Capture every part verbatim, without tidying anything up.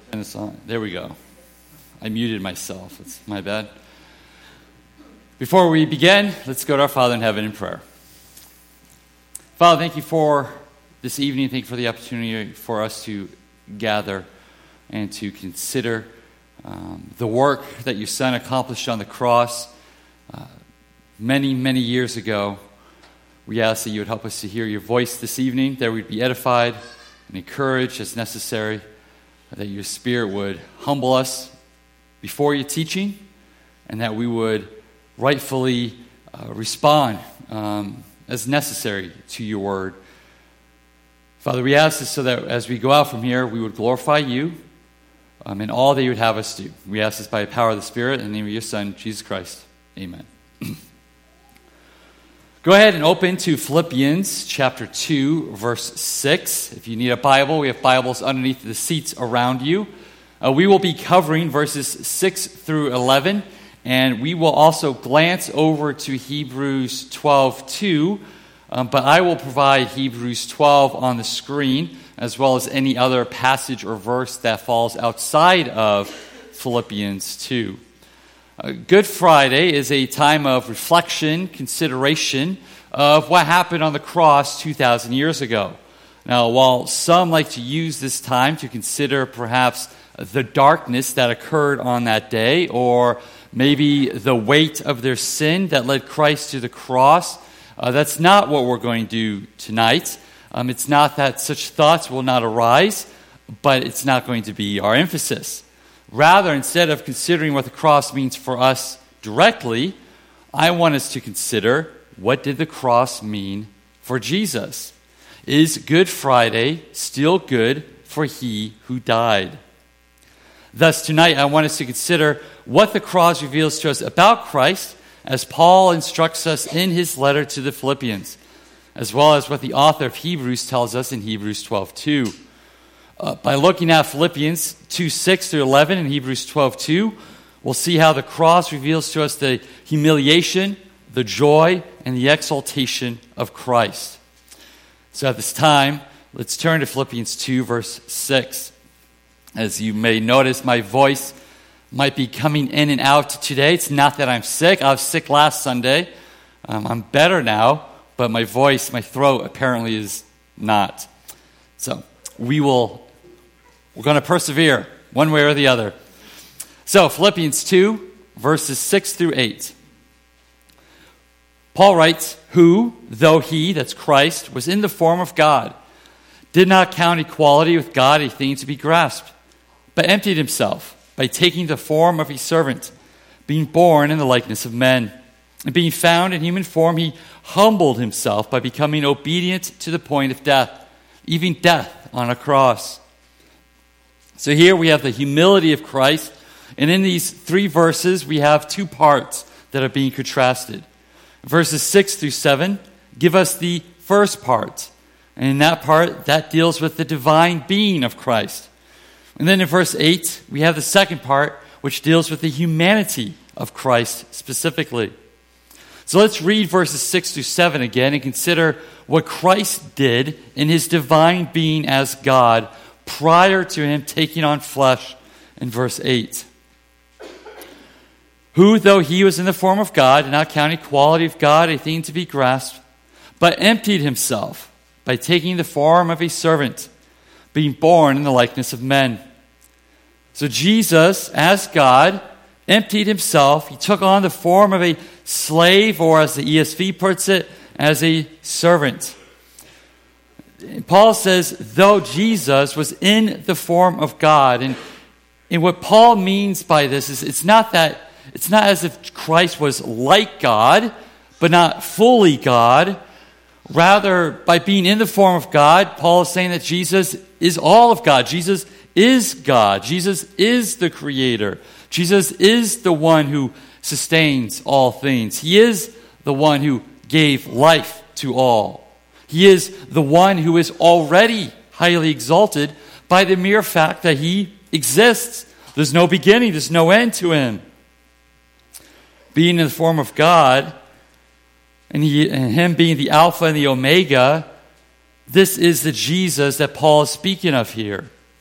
Turn this on. There we go. I muted myself. It's my bad. Before we begin, let's go to our Father in heaven in prayer. Father, thank you for this evening. Thank you for the opportunity for us to gather and to consider um, the work that your Son accomplished on the cross uh, many, many years ago. We ask that you would help us to hear your voice this evening, that we'd be edified and encouraged as necessary, that your Spirit would humble us before your teaching, and that we would rightfully uh, respond um, as necessary to your word. Father, we ask this so that as we go out from here, we would glorify you um, in all that you would have us do. We ask this by the power of the Spirit in the name of your Son, Jesus Christ. Amen. Go ahead and open to Philippians chapter two, verse six. If you need a Bible, we have Bibles underneath the seats around you. Uh, we will be covering verses six through eleven, and we will also glance over to Hebrews twelve two, um, but I will provide Hebrews twelve on the screen, as well as any other passage or verse that falls outside of Philippians two. Uh, Good Friday is a time of reflection, consideration of what happened on the cross two thousand years ago. Now, while some like to use this time to consider perhaps the darkness that occurred on that day, or maybe the weight of their sin that led Christ to the cross, uh, that's not what we're going to do tonight. Um, it's not that such thoughts will not arise, but it's not going to be our emphasis. Rather, instead of considering what the cross means for us directly, I want us to consider, what did the cross mean for Jesus? Is Good Friday still good for he who died? Thus, tonight I want us to consider what the cross reveals to us about Christ, as Paul instructs us in his letter to the Philippians, as well as what the author of Hebrews tells us in Hebrews twelve two. Uh, by looking at Philippians two six through eleven and Hebrews twelve two, we'll see how the cross reveals to us the humiliation, the joy, and the exaltation of Christ. So at this time, let's turn to Philippians two, verse six. As you may notice, my voice might be coming in and out today. It's not that I'm sick. I was sick last Sunday. Um, I'm better now, but my voice, my throat apparently is not. So we will... We're going to persevere one way or the other. So, Philippians two, verses six through eight. Paul writes, who, though he, that's Christ, was in the form of God, did not count equality with God a thing to be grasped, but emptied himself by taking the form of a servant, being born in the likeness of men. And being found in human form, he humbled himself by becoming obedient to the point of death, even death on a cross. So here we have the humility of Christ, and in these three verses we have two parts that are being contrasted. Verses six through seven give us the first part, and in that part, that deals with the divine being of Christ. And then in verse eight, we have the second part, which deals with the humanity of Christ specifically. So let's read verses six through seven again and consider what Christ did in his divine being as God prior to him taking on flesh in verse eight. Who, though he was in the form of God, did not count equality with God a thing to be grasped, but emptied himself by taking the form of a servant, being born in the likeness of men. So Jesus, as God, emptied himself. He took on the form of a slave, or as the E S V puts it, as a servant. Paul says, though Jesus was in the form of God. And, and what Paul means by this is it's not that it's not as if Christ was like God, but not fully God. Rather, by being in the form of God, Paul is saying that Jesus is all of God. Jesus is God. Jesus is the creator. Jesus is the one who sustains all things. He is the one who gave life to all. He is the one who is already highly exalted by the mere fact that he exists. There's no beginning, there's no end to him. Being in the form of God, and, he, and him being the Alpha and the Omega, this is the Jesus that Paul is speaking of here.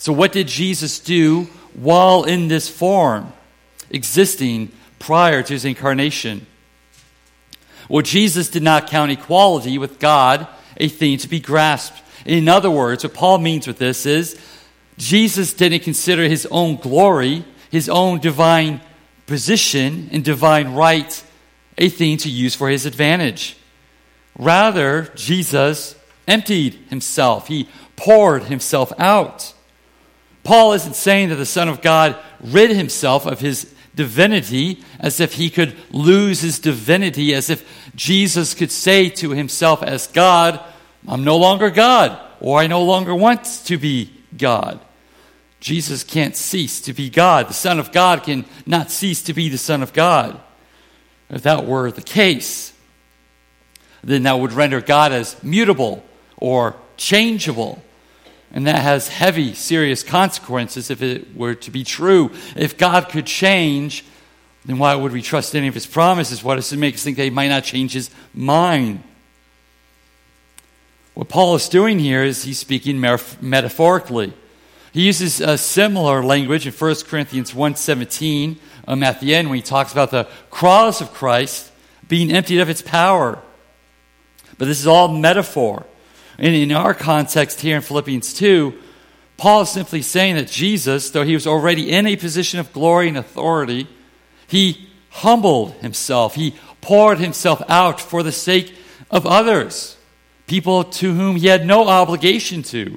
So what did Jesus do while in this form, existing prior to his incarnation? Well, Jesus did not count equality with God a thing to be grasped. In other words, what Paul means with this is Jesus didn't consider his own glory, his own divine position and divine right a thing to use for his advantage. Rather, Jesus emptied himself. He poured himself out. Paul isn't saying that the Son of God rid himself of his divinity as if he could lose his divinity, as if Jesus could say to himself as God, I'm no longer God, or I no longer want to be God. Jesus can't cease to be God. The Son of God can not cease to be the Son of God. If that were the case, then that would render God as mutable or changeable. And that has heavy, serious consequences if it were to be true. If God could change, then why would we trust any of his promises? Why does it make us think that he might not change his mind? What Paul is doing here is he's speaking metaphorically. He uses a similar language in First Corinthians one seventeen um, at the end when he talks about the cross of Christ being emptied of its power. But this is all metaphor. And in our context here in Philippians two, Paul is simply saying that Jesus, though he was already in a position of glory and authority, he humbled himself. He poured himself out for the sake of others, people to whom he had no obligation to.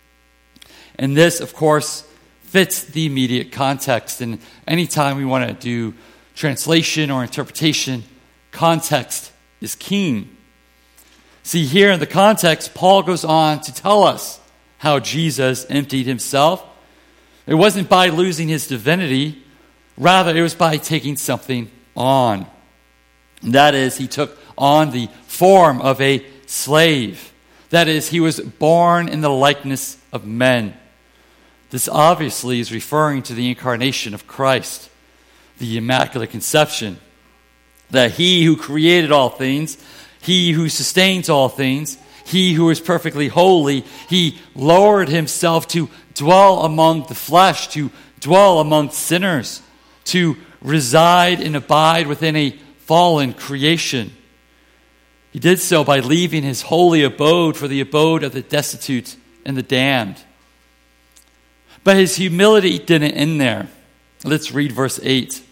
And this, of course, fits the immediate context. And anytime we want to do translation or interpretation, context is king. See, here in the context, Paul goes on to tell us how Jesus emptied himself. It wasn't by losing his divinity. Rather, it was by taking something on. And that is, he took on the form of a slave. That is, he was born in the likeness of men. This obviously is referring to the incarnation of Christ, the Immaculate Conception. That he who created all things, he who sustains all things, he who is perfectly holy, he lowered himself to dwell among the flesh, to dwell among sinners, to reside and abide within a fallen creation. He did so by leaving his holy abode for the abode of the destitute and the damned. But his humility didn't end there. Let's read verse eight.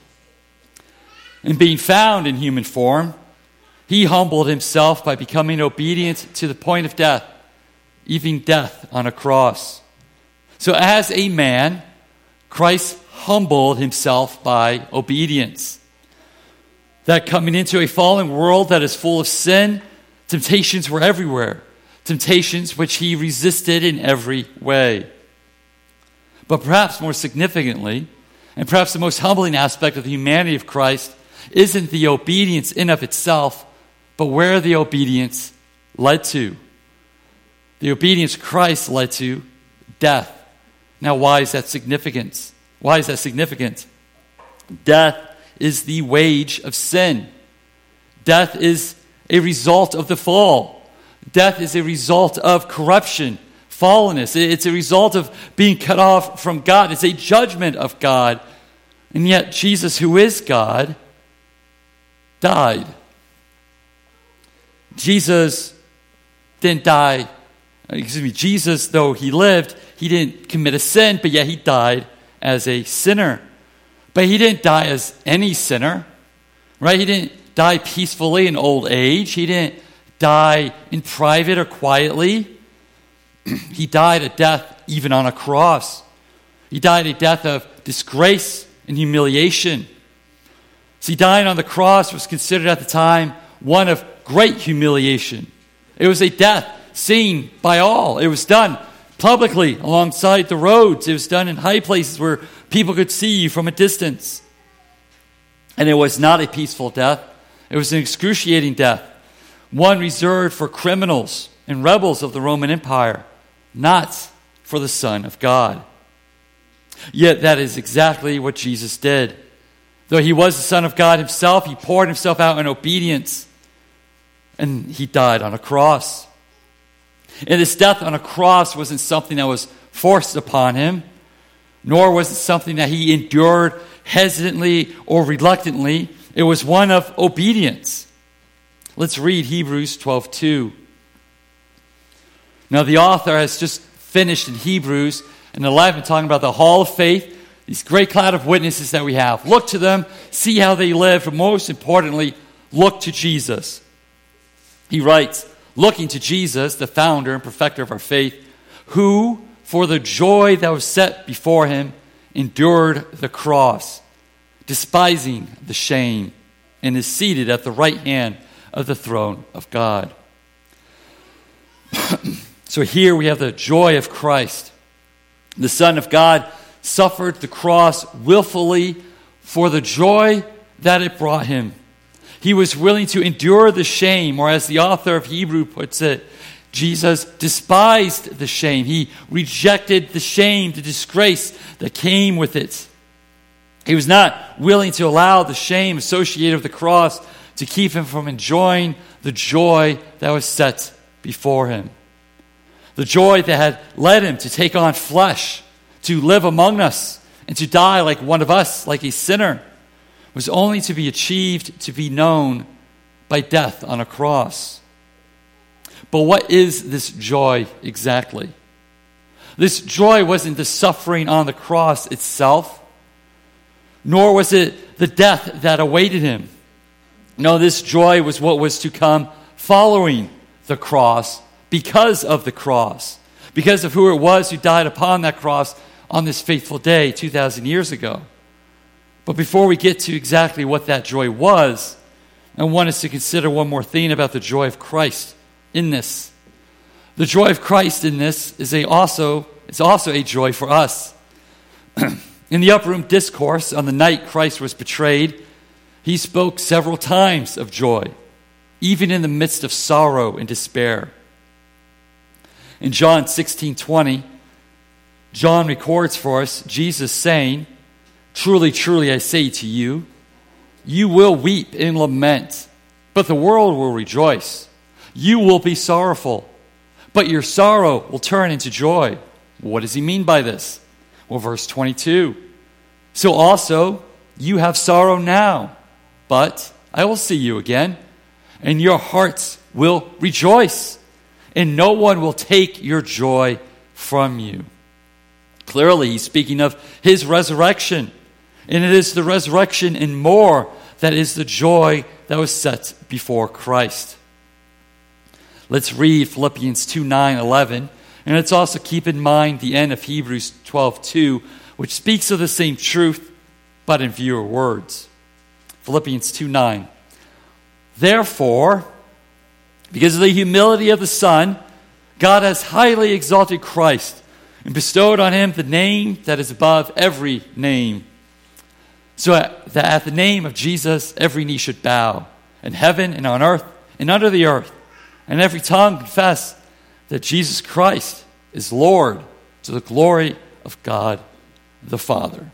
And being found in human form, he humbled himself by becoming obedient to the point of death, even death on a cross. So as a man, Christ humbled himself by obedience. That coming into a fallen world that is full of sin, temptations were everywhere. Temptations which he resisted in every way. But perhaps more significantly, and perhaps the most humbling aspect of the humanity of Christ, isn't the obedience in of itself, but where the obedience led to. The obedience Christ led to death. Now, why is that significant? Why is that significant? Death is the wage of sin. Death is a result of the fall. Death is a result of corruption, fallenness. It's a result of being cut off from God. It's a judgment of God. And yet, Jesus, who is God, died. Jesus didn't die, excuse me, Jesus, though he lived, he didn't commit a sin, but yet he died as a sinner. But he didn't die as any sinner, right? He didn't die peacefully in old age. He didn't die in private or quietly. He died a death even on a cross. He died a death of disgrace and humiliation. See, dying on the cross was considered at the time one of great humiliation. It was a death seen by all. It was done publicly alongside the roads. It was done in high places where people could see you from a distance. And it was not a peaceful death. It was an excruciating death, one reserved for criminals and rebels of the Roman Empire, not for the Son of God. Yet that is exactly what Jesus did. Though he was the Son of God himself, he poured himself out in obedience, and he died on a cross. And this death on a cross wasn't something that was forced upon him, nor was it something that he endured hesitantly or reluctantly. It was one of obedience. Let's read Hebrews twelve two. Now the author has just finished in Hebrews and eleven talking about the hall of faith, these great cloud of witnesses that we have. Look to them, see how they live, but most importantly, look to Jesus. He writes, looking to Jesus, the founder and perfecter of our faith, who, for the joy that was set before him, endured the cross, despising the shame, and is seated at the right hand of the throne of God. So here we have the joy of Christ. The Son of God suffered the cross willfully for the joy that it brought him. He was willing to endure the shame, or as the author of Hebrew puts it, Jesus despised the shame. He rejected the shame, the disgrace that came with it. He was not willing to allow the shame associated with the cross to keep him from enjoying the joy that was set before him. The joy that had led him to take on flesh, to live among us, and to die like one of us, like a sinner, was only to be achieved, to be known by death on a cross. But what is this joy exactly? This joy wasn't the suffering on the cross itself, nor was it the death that awaited him. No, this joy was what was to come following the cross, because of the cross, because of who it was who died upon that cross on this faithful day two thousand years ago. But before we get to exactly what that joy was, I want us to consider one more thing about the joy of Christ in this. The joy of Christ in this is a also is also a joy for us. In the upper room discourse on the night Christ was betrayed, he spoke several times of joy, even in the midst of sorrow and despair. In John sixteen twenty, John records for us Jesus saying, "Truly, truly, I say to you, you will weep and lament, but the world will rejoice. You will be sorrowful, but your sorrow will turn into joy." What does he mean by this? Well, verse twenty-two. "So also you have sorrow now, but I will see you again, and your hearts will rejoice, and no one will take your joy from you." Clearly, he's speaking of his resurrection. And it is the resurrection and more that is the joy that was set before Christ. Let's read Philippians two nine eleven. And let's also keep in mind the end of Hebrews twelve two, which speaks of the same truth, but in fewer words. Philippians two nine. "Therefore, because of the humility of the Son, God has highly exalted Christ and bestowed on him the name that is above every name, so that at the name of Jesus every knee should bow, in heaven and on earth and under the earth, and every tongue confess that Jesus Christ is Lord, to the glory of God the Father."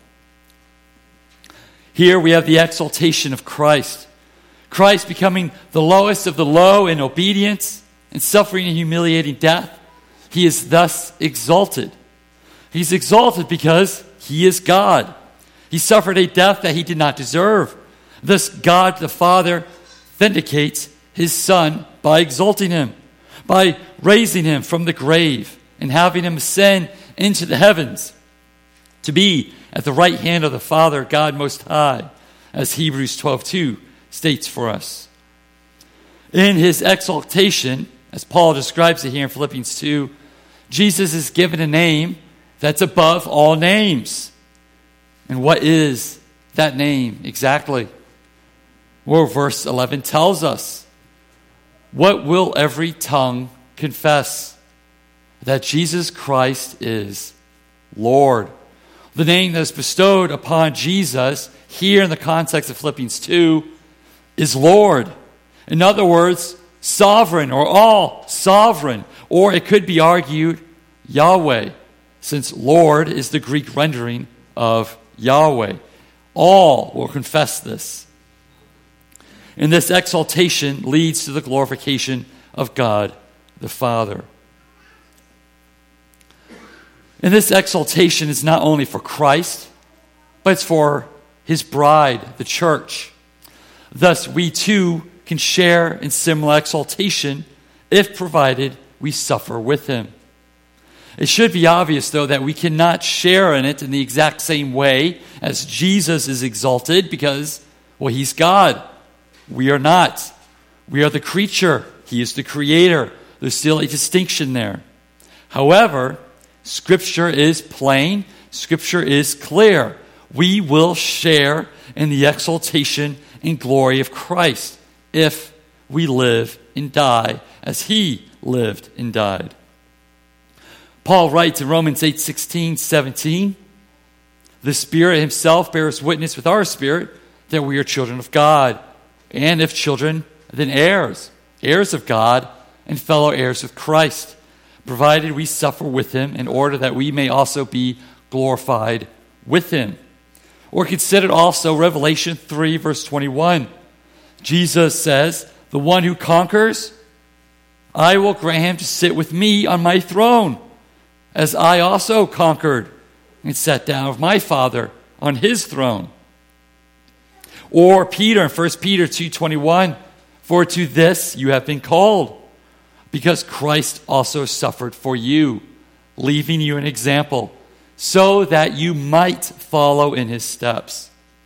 Here we have the exaltation of Christ. Christ becoming the lowest of the low in obedience and suffering a humiliating death. He is thus exalted. He's exalted because he is God. He suffered a death that he did not deserve. Thus God the Father vindicates his Son by exalting him, by raising him from the grave and having him ascend into the heavens to be at the right hand of the Father, God Most High, as Hebrews twelve two states for us. In his exaltation, as Paul describes it here in Philippians two, Jesus is given a name that's above all names. And what is that name exactly? Well, verse eleven tells us, "What will every tongue confess? That Jesus Christ is Lord." The name that is bestowed upon Jesus here in the context of Philippians two is Lord. In other words, sovereign or all sovereign. Or it could be argued Yahweh, since Lord is the Greek rendering of Yahweh. All will confess this. And this exaltation leads to the glorification of God the Father. And this exaltation is not only for Christ, but it's for his bride, the church. Thus, we too can share in similar exaltation if provided we suffer with him. It should be obvious, though, that we cannot share in it in the exact same way as Jesus is exalted because, well, he's God. We are not. We are the creature. He is the creator. There's still a distinction there. However, Scripture is plain. Scripture is clear. We will share in the exaltation and glory of Christ if we live and die as he lived and died. Paul writes in Romans eight sixteen, seventeen, the Spirit himself bears witness with our spirit that we are children of God. And if children, then heirs, heirs of God and fellow heirs with Christ, provided we suffer with him in order that we may also be glorified with him. Or consider also Revelation three, verse twenty-one. Jesus says, the one who conquers, I will grant him to sit with me on my throne, as I also conquered and sat down with my Father on his throne. Or Peter in First Peter two twenty-one, for to this you have been called, because Christ also suffered for you, leaving you an example, so that you might follow in his steps.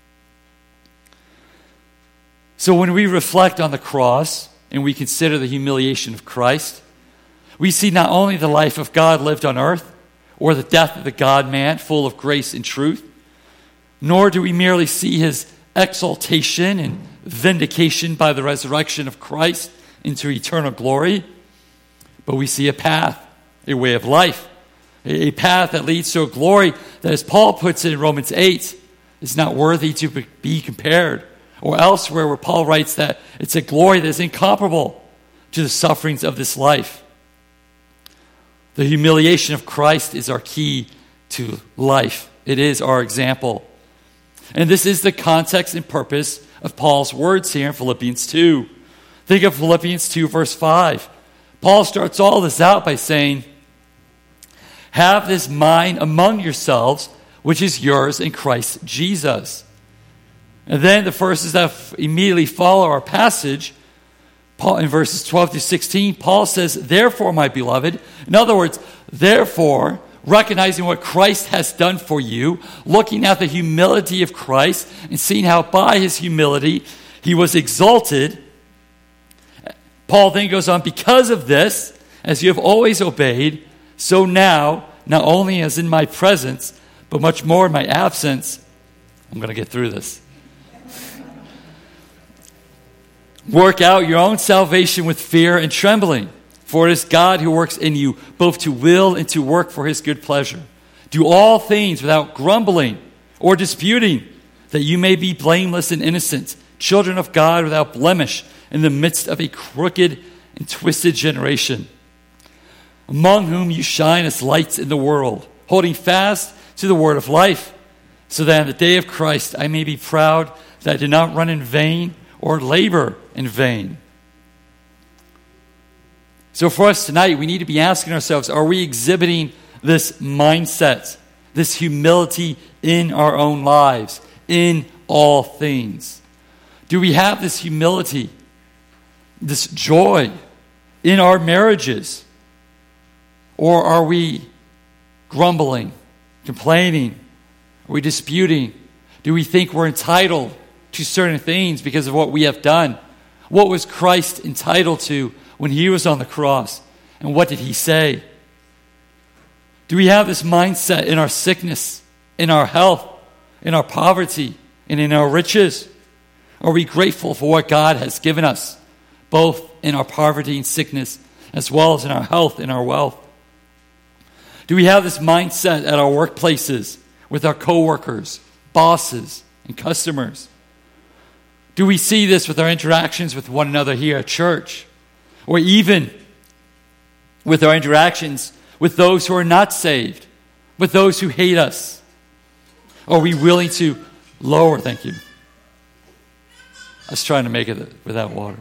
So when we reflect on the cross and we consider the humiliation of Christ, we see not only the life of God lived on earth, or the death of the God-man full of grace and truth, nor do we merely see his exaltation and vindication by the resurrection of Christ into eternal glory, but we see a path, a way of life, a path that leads to a glory that, as Paul puts it in Romans eight, is not worthy to be compared. Or elsewhere where Paul writes that it's a glory that is incomparable to the sufferings of this life. The humiliation of Christ is our key to life. It is our example. And this is the context and purpose of Paul's words here in Philippians two. Think of Philippians two, verse five. Paul starts all this out by saying, have this mind among yourselves, which is yours in Christ Jesus. And then the verses that immediately follow our passage, Paul, in verses twelve to sixteen, Paul says, therefore, my beloved, in other words, therefore, recognizing what Christ has done for you, looking at the humility of Christ, and seeing how by his humility he was exalted, Paul then goes on, because of this, as you have always obeyed, so now, not only as in my presence, but much more in my absence, I'm going to get through this. Work out your own salvation with fear and trembling, for it is God who works in you, both to will and to work for his good pleasure. Do all things without grumbling or disputing, that you may be blameless and innocent, children of God without blemish, in the midst of a crooked and twisted generation, among whom you shine as lights in the world, holding fast to the word of life, so that in the day of Christ I may be proud that I did not run in vain or labor in vain. So for us tonight, we need to be asking ourselves, are we exhibiting this mindset, this humility in our own lives, in all things? Do we have this humility, this joy in our marriages? Or are we grumbling, complaining? Are we disputing? Do we think we're entitled to certain things because of what we have done? What was Christ entitled to when he was on the cross? And what did he say? Do we have this mindset in our sickness, in our health, in our poverty, and in our riches? Are we grateful for what God has given us, both in our poverty and sickness, as well as in our health and our wealth? Do we have this mindset at our workplaces, with our coworkers, bosses, and customers? Do we see this with our interactions with one another here at church? Or even with our interactions with those who are not saved, with those who hate us? Are we willing to lower, thank you. I was trying to make it without water.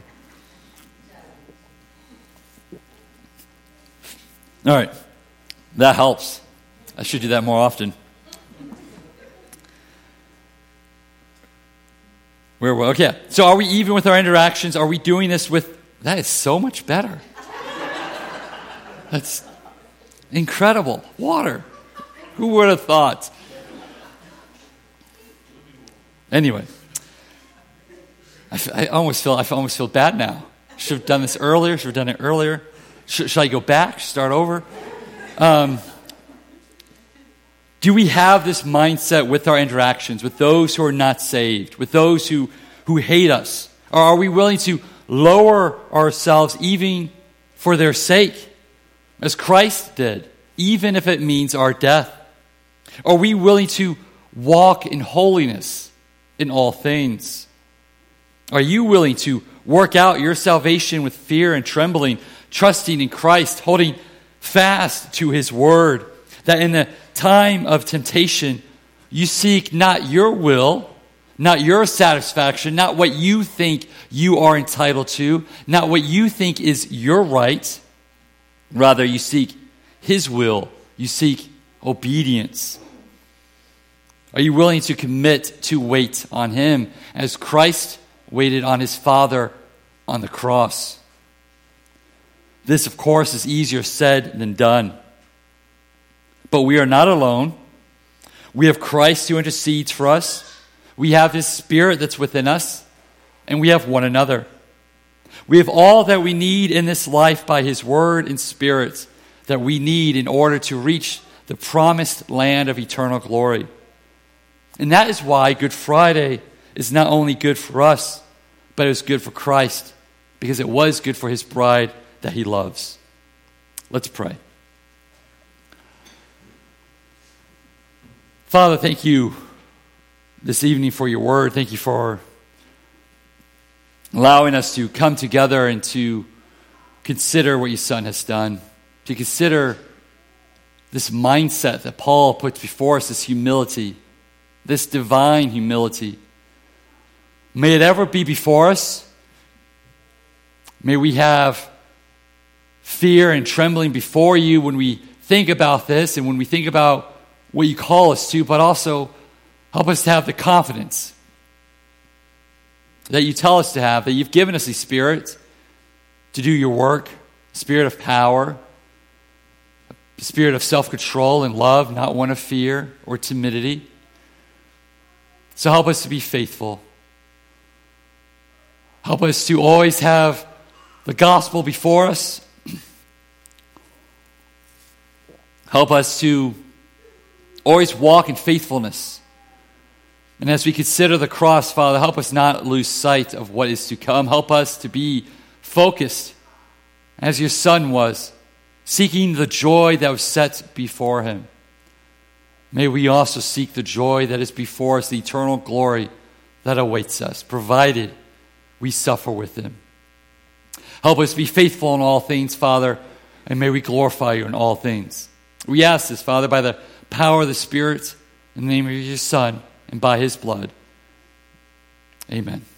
All right, that helps. I should do that more often. Where we okay. So are we even with our interactions? Are we doing this with... That is so much better. That's incredible. Water. Who would have thought? Anyway. I, I almost feel I almost feel bad now. Should have done this earlier. Should have done it earlier. Should, should I go back? Start over? Um, do we have this mindset with our interactions, with those who are not saved, with those who, who hate us? Or are we willing to lower ourselves even for their sake, as Christ did, even if it means our death? Are we willing to walk in holiness in all things? Are you willing to work out your salvation with fear and trembling, trusting in Christ, holding fast to His word, that in the time of temptation you seek not your will, not your satisfaction, not what you think you are entitled to, not what you think is your right. Rather, you seek His will. You seek obedience. Are you willing to commit to wait on Him as Christ waited on His Father on the cross? This, of course, is easier said than done. But we are not alone. We have Christ who intercedes for us. We have His Spirit that's within us. And we have one another. We have all that we need in this life by His Word and Spirit that we need in order to reach the promised land of eternal glory. And that is why Good Friday is not only good for us, but it was good for Christ, because it was good for His bride that He loves. Let's pray. Father, thank you this evening for your word. Thank you for allowing us to come together and to consider what your Son has done, to consider this mindset that Paul puts before us, this humility, this divine humility. May it ever be before us. May we have fear and trembling before you when we think about this and when we think about what you call us to, but also help us to have the confidence that you tell us to have, that you've given us a spirit to do your work, spirit of power, a spirit of self-control and love, not one of fear or timidity. So help us to be faithful. Help us to always have the gospel before us. Help us to always walk in faithfulness. And as we consider the cross, Father, help us not lose sight of what is to come. Help us to be focused, as your Son was, seeking the joy that was set before Him. May we also seek the joy that is before us, the eternal glory that awaits us, provided we suffer with Him. Help us be faithful in all things, Father, and may we glorify you in all things. We ask this, Father, by the power of the Spirit, in the name of your Son, and by His blood. Amen.